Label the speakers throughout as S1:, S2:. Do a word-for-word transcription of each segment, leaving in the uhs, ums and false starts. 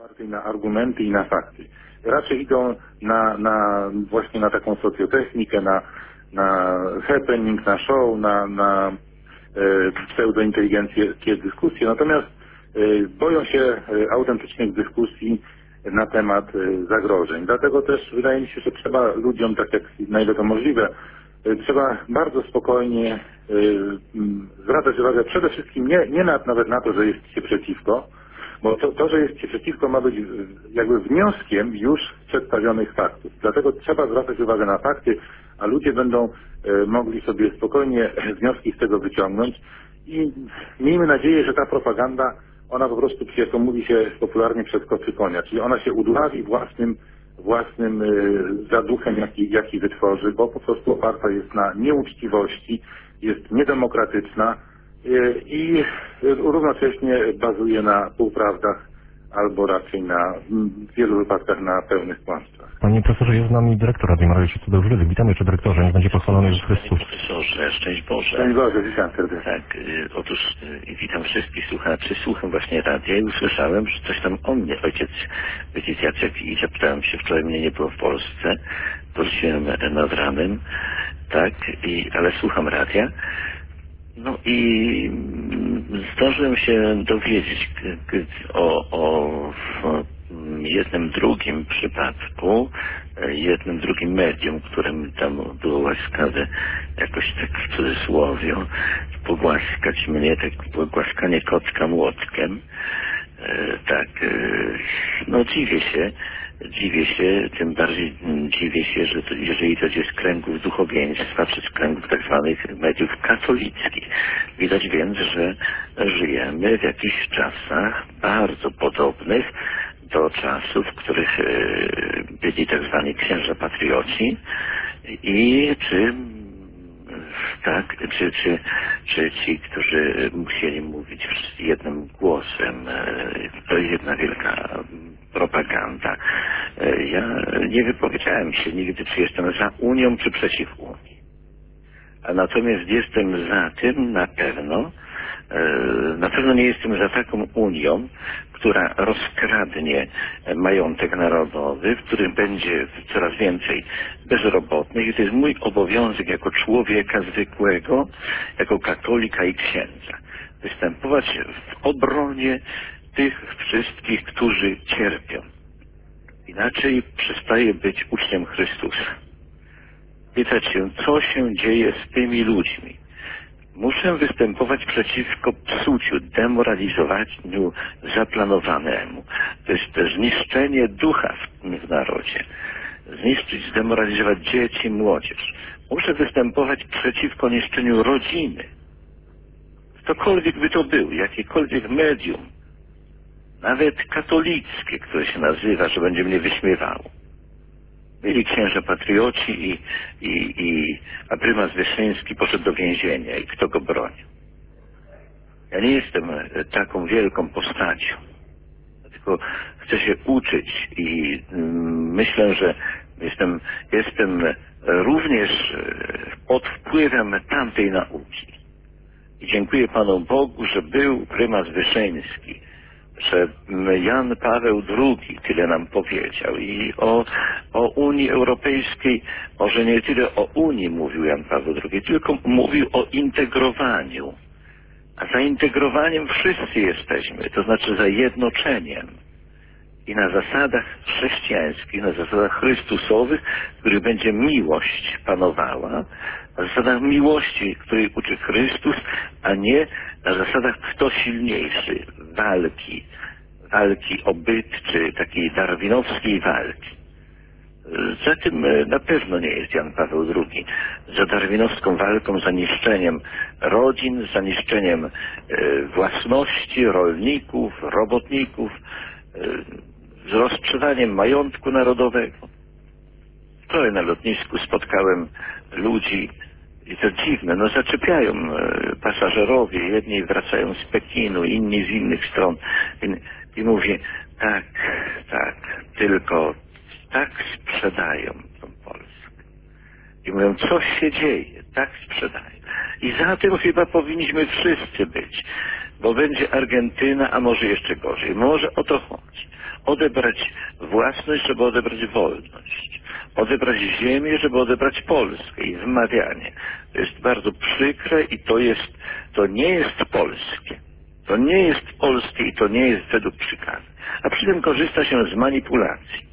S1: opartej na argumenty i na fakty. Raczej idą na, na właśnie na taką socjotechnikę, na, na happening, na show, na, na e, pseudointeligenckie dyskusje. Natomiast e, boją się e, autentycznych dyskusji na temat e, zagrożeń. Dlatego też wydaje mi się, że trzeba ludziom, tak jak na ile to możliwe, e, trzeba bardzo spokojnie e, m, zwracać uwagę przede wszystkim nie, nie na, nawet na to, że jest się przeciwko, bo to, to, że jest się przeciwko, ma być jakby wnioskiem już przedstawionych faktów. Dlatego trzeba zwracać uwagę na fakty, a ludzie będą e, mogli sobie spokojnie wnioski z tego wyciągnąć i miejmy nadzieję, że ta propaganda, ona po prostu, jak to mówi się popularnie, przeskoczy konia, czyli ona się udławi własnym, własnym e, zaduchem, jaki, jaki wytworzy, bo po prostu oparta jest na nieuczciwości, jest niedemokratyczna, i równocześnie bazuje na półprawdach albo raczej na w wielu wypadkach na pełnych kłamstwach.
S2: Panie profesorze, jest z nami dyrektor Radia Marysi Cudowrzydy. Witamy jeszcze dyrektorze, niech będzie pochwalony Jezus Chrystus.
S3: Panie profesorze, szczęść Boże.
S1: Szczęść Boże, witam serdecznie.
S3: Tak, y, otóż y, witam wszystkich słuchaczy. Słucham właśnie radia i usłyszałem, że coś tam o mnie. Ojciec, ojciec Jacek, i zapytałem się, wczoraj mnie nie było w Polsce. Wróciłem nad ranem, tak, i, ale słucham radia. No i zdążyłem się dowiedzieć o, o jednym drugim przypadku, jednym drugim medium, którym tam było łaskawe jakoś tak w cudzysłowie pogłaskać mnie, tak pogłaskanie kocka młotkiem. Tak, no dziwię się, dziwię się, tym bardziej dziwię się, że to, jeżeli to jest z kręgów duchowieństwa, czy z kręgów tak zwanych mediów katolickich. Widać więc, że żyjemy w jakichś czasach bardzo podobnych do czasów, w których byli tak zwani księża patrioci i czy tak, czy, czy, czy ci, którzy musieli mówić jednym głosem, to jedna wielka propaganda. Ja nie wypowiedziałem się nigdy, czy jestem za Unią, czy przeciw Unii. A natomiast jestem za tym na pewno, na pewno nie jestem za taką Unią, która rozkradnie majątek narodowy, w którym będzie coraz więcej bezrobotnych i to jest mój obowiązek jako człowieka zwykłego, jako katolika i księdza, występować w obronie tych wszystkich, którzy cierpią. Inaczej przestaje być uczniem Chrystusa. Pytać się, co się dzieje z tymi ludźmi. Muszę występować przeciwko psuciu, demoralizowaniu zaplanowanemu. To jest to zniszczenie ducha w, w narodzie. Zniszczyć, zdemoralizować dzieci, młodzież. Muszę występować przeciwko niszczeniu rodziny. Ktokolwiek by to był, jakiekolwiek medium, nawet katolickie, które się nazywa, że będzie mnie wyśmiewało. Byli księża patrioci i, i, i a prymas Wyszyński poszedł do więzienia i kto go bronił? Ja nie jestem taką wielką postacią, tylko chcę się uczyć i mm, myślę, że jestem, jestem również pod wpływem tamtej nauki. I dziękuję Panu Bogu, że był prymas Wyszyński, że Jan Paweł drugi tyle nam powiedział i o, o Unii Europejskiej, może nie tyle o Unii mówił Jan Paweł drugi, tylko mówił o integrowaniu. A za integrowaniem wszyscy jesteśmy, to znaczy za jednoczeniem. I na zasadach chrześcijańskich, na zasadach chrystusowych, w których będzie miłość panowała, na zasadach miłości, której uczy Chrystus, a nie na zasadach kto silniejszy, walki, walki o byt, czy takiej darwinowskiej walki. Za tym na pewno nie jest Jan Paweł drugi. Za darwinowską walką, za niszczeniem rodzin, za niszczeniem własności, rolników, robotników, z rozprzedaniem majątku narodowego. Wczoraj na lotnisku spotkałem ludzi i to dziwne, no zaczepiają pasażerowie, jedni wracają z Pekinu, inni z innych stron i, i mówię, tak, tak, tylko tak sprzedają tą Polskę. I mówią, coś się dzieje, tak sprzedają. I za tym chyba powinniśmy wszyscy być, bo będzie Argentyna, a może jeszcze gorzej. Może o to chodzi. Odebrać własność, żeby odebrać wolność. Odebrać ziemię, żeby odebrać Polskę i wymawianie. To jest bardzo przykre i to jest, to nie jest polskie. To nie jest polskie i to nie jest według przykazu. A przy tym korzysta się z manipulacji.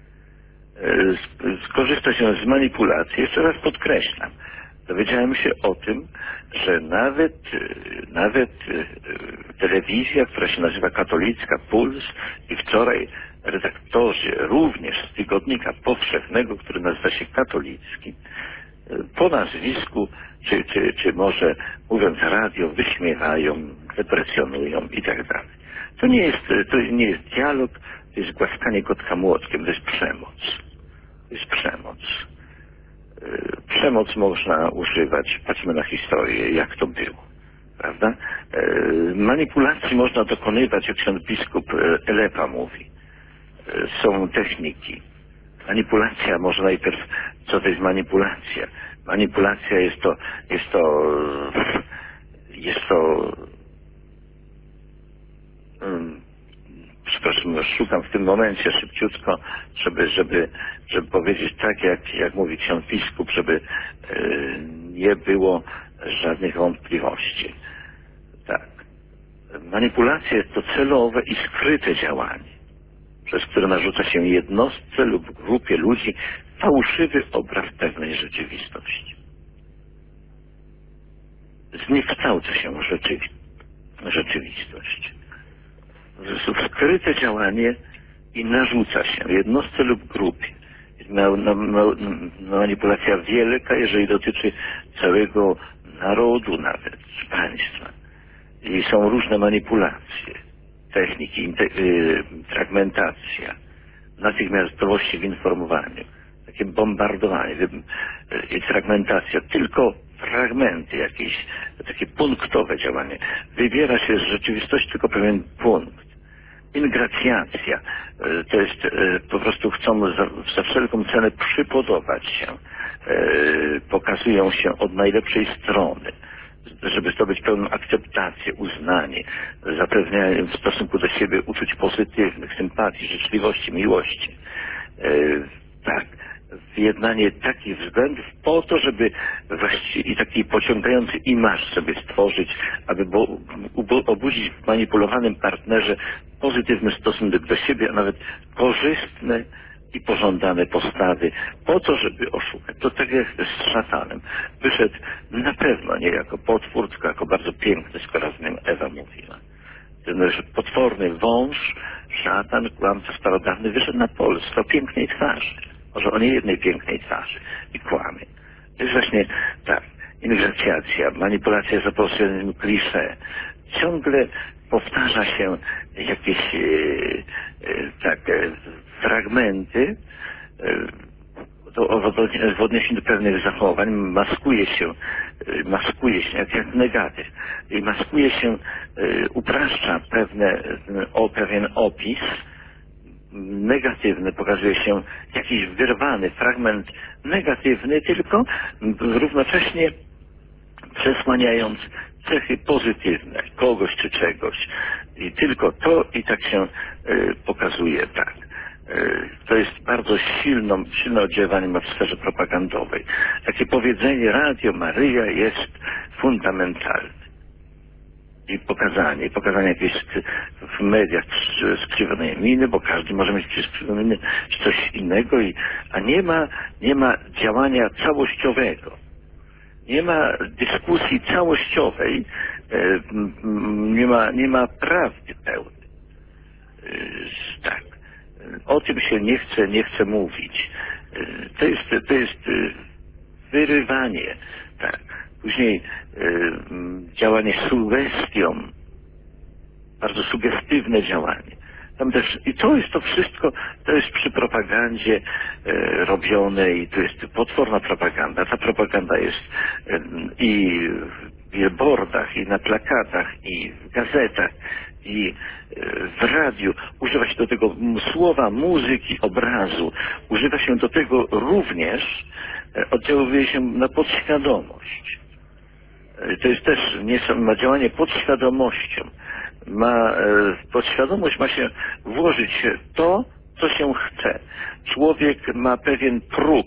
S3: Skorzysta się z manipulacji. Jeszcze raz podkreślam. Dowiedziałem się o tym, że nawet, nawet telewizja, która się nazywa Katolicka Puls i wczoraj redaktorzy również z Tygodnika Powszechnego, który nazywa się Katolicki, po nazwisku, czy, czy, czy może mówiąc radio, wyśmiewają, depresjonują i tak dalej. To nie jest, to nie jest dialog, to jest głaskanie kotka młotkiem, to jest przemoc. To jest przemoc. Przemoc można używać, patrzmy na historię, jak to było, prawda? Manipulacji można dokonywać, jak ksiądz biskup Elepa mówi. Są techniki. Manipulacja, może najpierw, co to jest manipulacja? Manipulacja jest to, jest to, jest to, um, przepraszam, szukam w tym momencie szybciutko, żeby, żeby, żeby powiedzieć tak, jak, jak mówi ksiądz biskup, żeby e, nie było żadnych wątpliwości. Tak. Manipulacja jest to celowe i skryte działanie, przez które narzuca się jednostce lub grupie ludzi fałszywy obraz pewnej rzeczywistości. Zniekształca się rzeczywi rzeczywistość. Skryte działanie i narzuca się jednostce lub grupie. Ma, ma, ma, manipulacja wielka, jeżeli dotyczy całego narodu nawet, czy państwa. I są różne manipulacje, techniki, inte, y, fragmentacja, natychmiastowości w informowaniu, takie bombardowanie y, i fragmentacja, tylko fragmenty jakieś, takie punktowe działanie. Wybiera się z rzeczywistości tylko pewien punkt. Ingracjacja, to jest po prostu chcą za, za wszelką cenę przypodobać się, pokazują się od najlepszej strony, żeby zdobyć pełną akceptację, uznanie, zapewniają w stosunku do siebie uczuć pozytywnych, sympatii, życzliwości, miłości. Tak, wyjednanie takich względów po to, żeby właściwie i taki pociągający imaż sobie stworzyć, aby bo, obudzić w manipulowanym partnerze pozytywny stosunek do siebie, a nawet korzystne i pożądane postawy, po to, żeby oszukać. To tak jak z szatanem. Wyszedł na pewno nie jako potwór, tylko jako bardzo piękny, skoro z nim Ewa mówiła. Ten potworny wąż, szatan, kłamca starodawny wyszedł na Polskę o pięknej twarzy. Może o niejednej pięknej twarzy i kłamie. To jest właśnie tak, ingracjacja, manipulacja za pośrednictwem klisze. Ciągle powtarza się jakieś e, e, tak, e, fragmenty e, to, w odniesieniu do pewnych zachowań, maskuje się, e, maskuje się jak, jak negatyw i maskuje się, e, upraszcza pewne, o pewien opis negatywny, pokazuje się jakiś wyrwany fragment negatywny, tylko równocześnie przesłaniając cechy pozytywne kogoś czy czegoś. I tylko to i tak się y, pokazuje tak. Y, to jest bardzo silną, silne oddziaływanie ma w sferze propagandowej. Takie powiedzenie Radio Maryja jest fundamentalne. I pokazanie, i pokazanie jakieś w mediach skrzywionej miny, bo każdy może mieć skrzywionej miny, czy coś innego, i, a nie ma, nie ma działania całościowego. Nie ma dyskusji całościowej, e, nie ma, nie ma prawdy pełnej. E, tak. O tym się nie chce, nie chce mówić. E, to jest, to jest wyrywanie, tak. Później y, działanie sugestią, bardzo sugestywne działanie. Tam też, i to jest to wszystko, to jest przy propagandzie y, robione i to jest potworna propaganda. Ta propaganda jest y, i w billboardach, i na plakatach, i w gazetach, i y, w radiu. Używa się do tego słowa, muzyki, obrazu. Używa się do tego również, y, oddziałuje się na podświadomość. To jest też nie, ma działanie pod świadomością. ma, w podświadomość ma się włożyć to, co się chce. Człowiek ma pewien próg,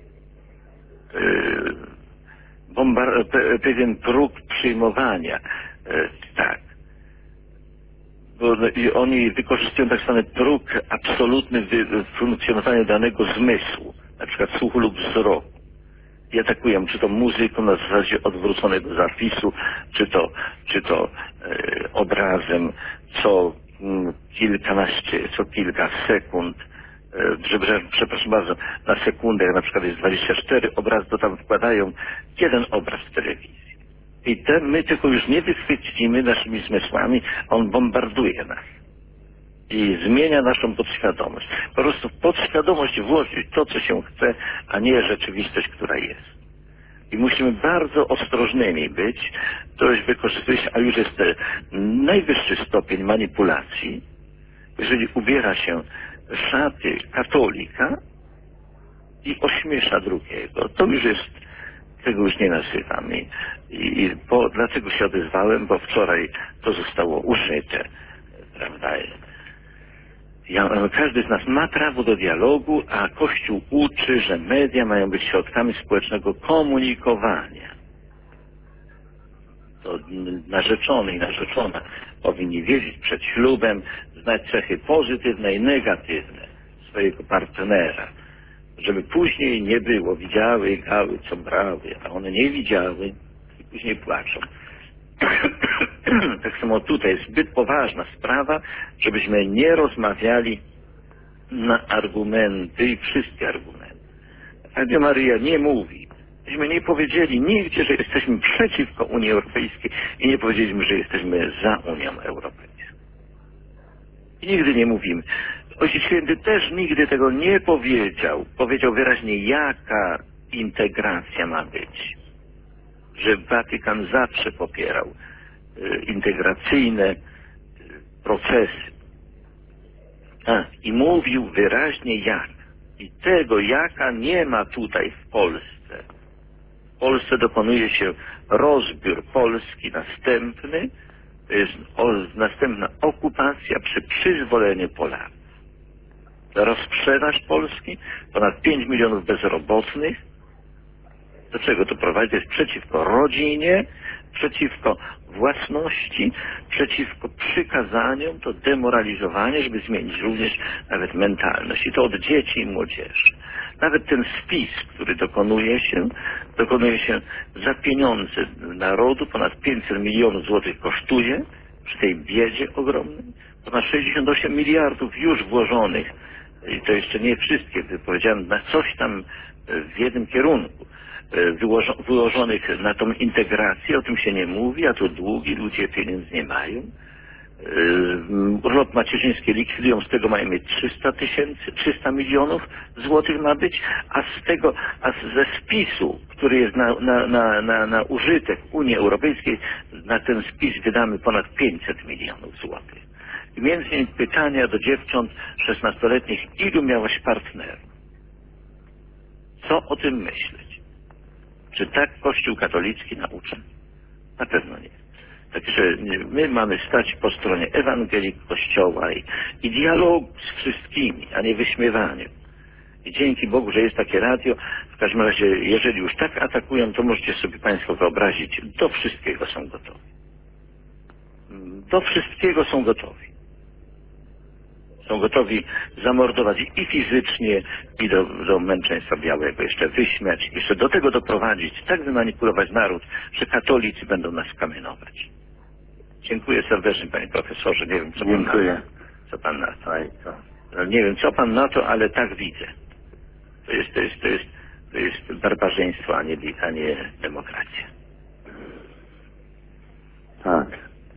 S3: bombar, pe, pewien próg przyjmowania, tak. Bo oni wykorzystują tak zwany próg absolutny funkcjonowania danego zmysłu, na przykład słuchu lub wzroku. I atakują, czy to muzyką na zasadzie odwróconego zapisu, czy to, czy to e, obrazem co m, kilkanaście, co kilka sekund, e, żeby, przepraszam bardzo, na sekundę, jak na przykład jest dwadzieścia cztery obrazy, to tam wkładają jeden obraz w telewizji. I ten my tylko już nie wychwycimy naszymi zmysłami, on bombarduje nas. I zmienia naszą podświadomość. Po prostu w podświadomość włożyć to, co się chce, a nie rzeczywistość, która jest. I musimy bardzo ostrożnymi być. To już wykorzystuje się, a już jest ten najwyższy stopień manipulacji, jeżeli ubiera się w szaty katolika i ośmiesza drugiego. To już jest, tego już nie nazywam. I, i po, dlatego się odezwałem, bo wczoraj to zostało użyte, prawda? Ja, każdy z nas ma prawo do dialogu, a Kościół uczy, że media mają być środkami społecznego komunikowania. To narzeczony i narzeczona powinni wiedzieć przed ślubem, znać cechy pozytywne i negatywne swojego partnera, żeby później nie było, widziały, gały, co brały, a one nie widziały i później płaczą. Tak samo tutaj jest zbyt poważna sprawa, żebyśmy nie rozmawiali na argumenty i wszystkie argumenty. Radio Maryja nie mówi. Myśmy nie powiedzieli nigdzie, że jesteśmy przeciwko Unii Europejskiej i nie powiedzieliśmy, że jesteśmy za Unią Europejską. I nigdy nie mówimy. Ojciec Święty też nigdy tego nie powiedział. Powiedział wyraźnie, jaka integracja ma być. Że Watykan zawsze popierał y, integracyjne y, procesy. A, i mówił wyraźnie jak. I tego jaka nie ma tutaj w Polsce. W Polsce dokonuje się rozbiór Polski następny. To jest o, następna okupacja przy przyzwoleniu Polaków. Rozprzedaż Polski, ponad pięć milionów bezrobotnych. Do czego to prowadzi? To jest przeciwko rodzinie, przeciwko własności, przeciwko przykazaniom, to demoralizowanie, żeby zmienić również nawet mentalność. I to od dzieci i młodzieży. Nawet ten spis, który dokonuje się, dokonuje się za pieniądze narodu, ponad pięćset milionów złotych kosztuje, przy tej biedzie ogromnej, ponad sześćdziesiąt osiem miliardów już włożonych, i to jeszcze nie wszystkie, powiedziałem, na coś tam w jednym kierunku, Wyłożo, wyłożonych na tą integrację, o tym się nie mówi, a to długi, ludzie pieniędzy nie mają. Urlop macierzyński likwidują, z tego mają mieć trzysta tysięcy, trzysta milionów złotych ma być, a z tego, a ze spisu, który jest na, na, na, na, na użytek Unii Europejskiej, na ten spis wydamy ponad pięćset milionów złotych. I między innymi pytania do dziewcząt szesnastoletnich, ilu miałaś partnerów? Co o tym myśleć? Czy tak Kościół katolicki naucza? Na pewno nie. Także my mamy stać po stronie Ewangelii Kościoła i, i dialogu z wszystkimi, a nie wyśmiewaniu. I dzięki Bogu, że jest takie radio. W każdym razie, jeżeli już tak atakują, to możecie sobie Państwo wyobrazić, do wszystkiego są gotowi. Do wszystkiego są gotowi. Są gotowi zamordować i fizycznie, i do, do męczeństwa białego, jeszcze wyśmiać, jeszcze do tego doprowadzić, tak wymanipulować naród, że katolicy będą nas kamienować. Dziękuję serdecznie, panie profesorze. Nie wiem, co pan na to. Co pan na to. Nie wiem, co pan na to, ale tak widzę. To jest, to jest, to jest, to jest barbarzyństwo, a nie, a nie demokracja.
S1: Tak.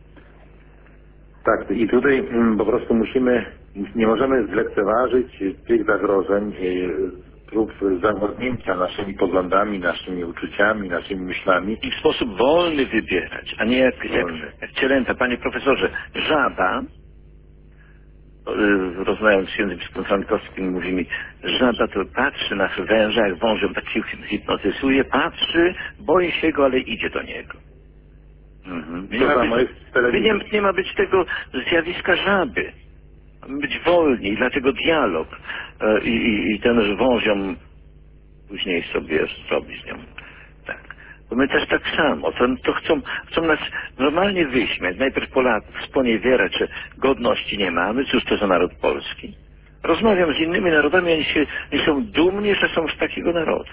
S1: Tak, i tutaj mm, po prostu musimy, nie możemy zlekceważyć tych zagrożeń, prób zawładnięcia naszymi poglądami, naszymi uczuciami, naszymi myślami.
S3: I w sposób wolny wybierać, a nie jak, jak, jak cielęta. Panie profesorze, żaba, rozmawiając z księdzem biskupem Frankowskim, mówi mi, żaba to patrzy na węża, jak wąż ją tak się hipnotyzuje, patrzy, boi się go, ale idzie do niego. Mhm. Nie,
S1: To
S3: ma
S1: samo
S3: być,
S1: jest z telewizją.
S3: nie, nie ma być tego zjawiska żaby. Ma być wolniej, dlatego dialog e, i, i, i ten wąziom później sobie zrobi z nią. Tak. Bo my też tak samo. To, to chcą, chcą nas normalnie wyśmiać. Najpierw Polaków sponiewierać, że godności nie mamy. Cóż to za naród polski? Rozmawiam z innymi narodami, oni, się, oni są dumni, że są z takiego narodu.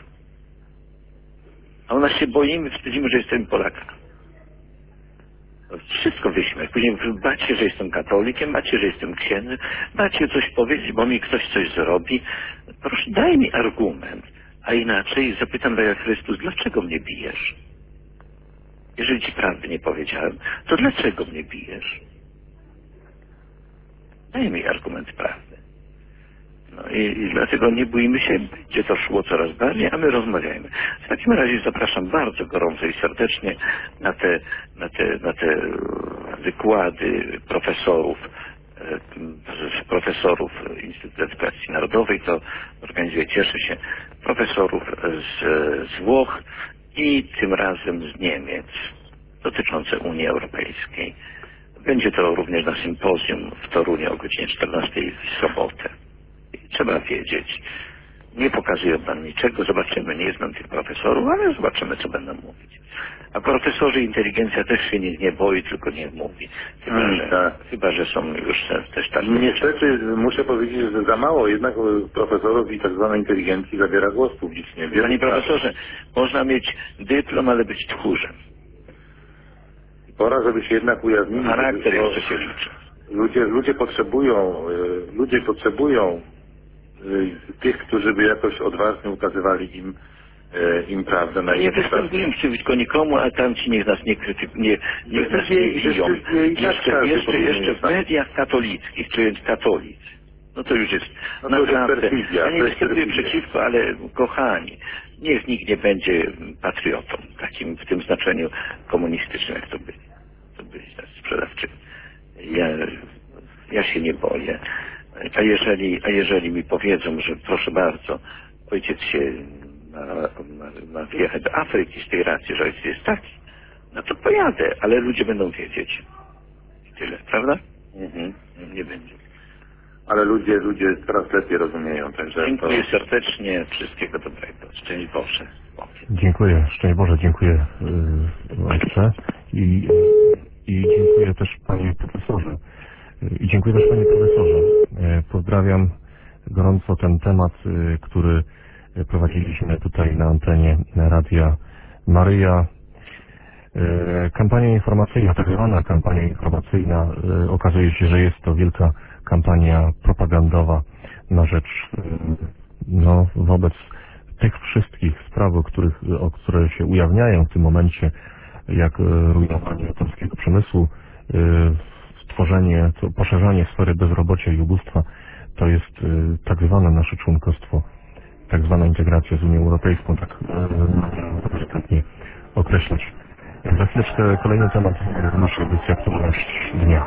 S3: A u nas się boimy, wstydzimy, że jesteśmy Polakami. Wszystko wyśmiać. Później bać się, że jestem katolikiem, bać się, że jestem księdzem, bać się coś powiedzieć, bo mi ktoś coś zrobi. Proszę, daj mi argument. A inaczej zapytam tak jak Chrystus, dlaczego mnie bijesz? Jeżeli ci prawdy nie powiedziałem, to dlaczego mnie bijesz? Daj mi argument prawdy. No i, i dlatego nie bójmy się, będzie to szło coraz bardziej, a my rozmawiajmy. W takim razie zapraszam bardzo gorąco i serdecznie na te, na te, na te wykłady profesorów, e, profesorów Instytutu Edukacji Narodowej, to organizuje, cieszy się, profesorów z, z Włoch i tym razem z Niemiec, dotyczące Unii Europejskiej. Będzie to również na sympozjum w Toruniu o godzinie czternastej w sobotę. Trzeba wiedzieć. Nie pokazują nam niczego, zobaczymy, nie znam tych profesorów, ale zobaczymy, co będą mówić. A profesorzy inteligencja też się nie, nie boi, tylko nie mówi. Chyba,
S1: Hmm,
S3: że,
S1: tak.
S3: chyba że są już też tak.
S1: Niestety muszę powiedzieć, że za mało jednak profesorów i tak zwanej inteligencji zabiera głos publicznie.
S3: Panie profesorze, można mieć dyplom, ale być tchórzem.
S1: Pora, żeby się jednak ujawnili.
S3: Charakter
S1: bo
S3: jeszcze się liczy.
S1: Ludzie, ludzie potrzebują, y, ludzie potrzebują y, tych, którzy by jakoś odważnie ukazywali im, y, im prawdę na
S3: Nie
S1: ich
S3: występuję przeciwko nikomu, a tamci niech nas nie krytykują, nie, niech nas nie
S1: Występuje-
S3: biją.
S1: występuje i tak
S3: Jeszcze,
S1: każdy
S3: jeszcze,
S1: powinien
S3: jeszcze w
S1: jest tak.
S3: mediach katolickich, czy katolicy. No to już jest
S1: No to już jest
S3: naprawdę.
S1: perfizja,
S3: Ja nie
S1: to jest
S3: występuję
S1: perfizja.
S3: przeciwko, ale kochani, niech nikt nie będzie patriotą, takim w tym znaczeniu komunistycznym, jak to byli. To byli tacy sprzedawczyni. Ja, ja się nie boję. A jeżeli, a jeżeli mi powiedzą, że proszę bardzo, ojciec się ma, ma, ma wjechać do Afryki z tej racji, że ojciec jest taki, no to pojadę, ale ludzie będą wiedzieć. I tyle, prawda? Mhm. Nie będzie.
S1: Ale ludzie, ludzie coraz lepiej rozumieją, także to...
S3: Dziękuję serdecznie, wszystkiego dobrego. Szczęść Boże.
S2: Dziękuję, szczęść Boże, dziękuję yy, ojcze i, i dziękuję też panie profesorze. I dziękuję też panie profesorze. Yy, pozdrawiam gorąco ten temat, yy, który prowadziliśmy tutaj na antenie Radia Maryja. Yy, kampania informacyjna, tak zwana kampania informacyjna, yy, okazuje się, że jest to wielka kampania propagandowa na rzecz, yy, no, wobec tych wszystkich spraw, o, których, o które się ujawniają w tym momencie, jak yy, rujnowanie polskiego przemysłu, yy, stworzenie, to poszerzanie sfery bezrobocia i ubóstwa, to jest yy, tak zwane nasze członkostwo, tak zwana integracja z Unią Europejską, tak yy, delikatnie określać. Za chwileczkę kolejny temat naszej edycji Aktualność Dnia.